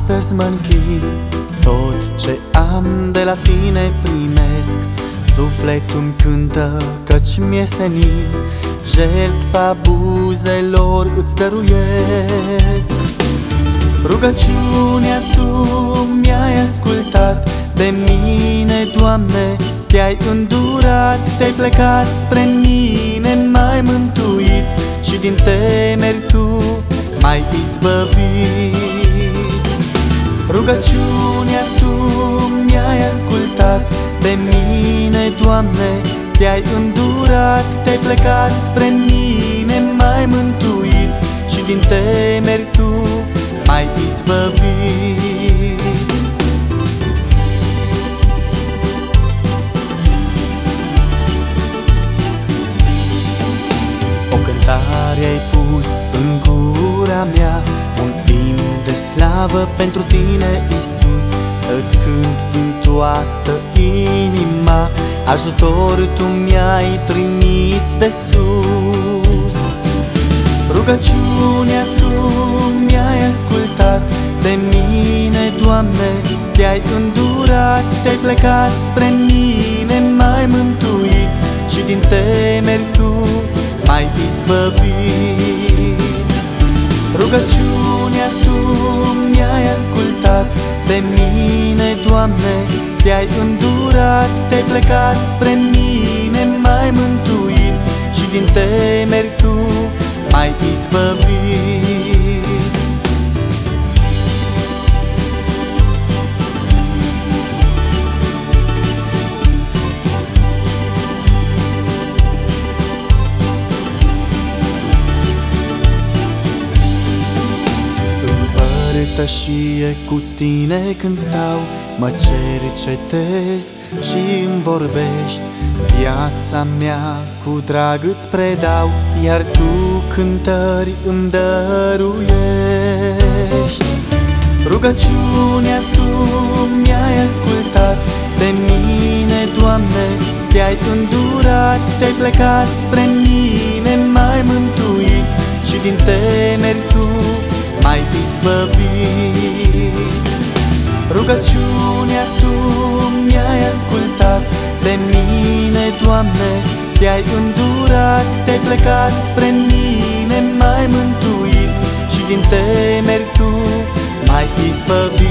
Astăzi mă închin, tot ce am de la tine primesc. Sufletul-mi cântă căci mi-e senin, jertfa buzelor îți dăruiesc. Rugăciunea Tu mi-ai ascultat, de mine, Doamne, Te-ai îndurat, Te-ai plecat spre mine, m-ai mântuit și din temeri Tu m-ai izbăvit. Rugăciunea Tu mi-ai ascultat, de mine, Doamne, Te-ai îndurat, Te-ai plecat spre mine, m-ai mântuit și din temeri Tu m-ai izbăvit. O cântare ai pus în gura mea, un imn de slavă pentru Tine, Iisus. Să-ți cânt din toată inima, ajutor Tu mi-ai trimis de sus. Rugăciunea Tu mi-ai ascultat, de mine, Doamne, Te-ai îndurat, Te-ai plecat spre mine, m-ai mântuit și din temeri Tu m-ai izbăvit. Rugăciunea Tu mi-ai ascultat, de mine, Doamne, Te-ai îndurat, Te-ai plecat spre mine, m-ai mântuit și din temeri Tu m-ai izbăvit. Părtășie cu Tine când stau, mă cercetez și îmi vorbești. Viața mea cu drag îți predau, iar Tu cântări îmi dăruiești. Rugăciunea Tu mi-ai ascultat, de mine, Doamne, Te-ai îndurat, Te-ai plecat spre mine, m-ai mântuit și din temeri Tu m-ai izbăvit. Rugăciunea Tu mi-ai ascultat, de mine, Doamne, Te-ai îndurat, Te-ai plecat spre mine, m-ai mântuit și din temeri Tu m-ai izbăvit.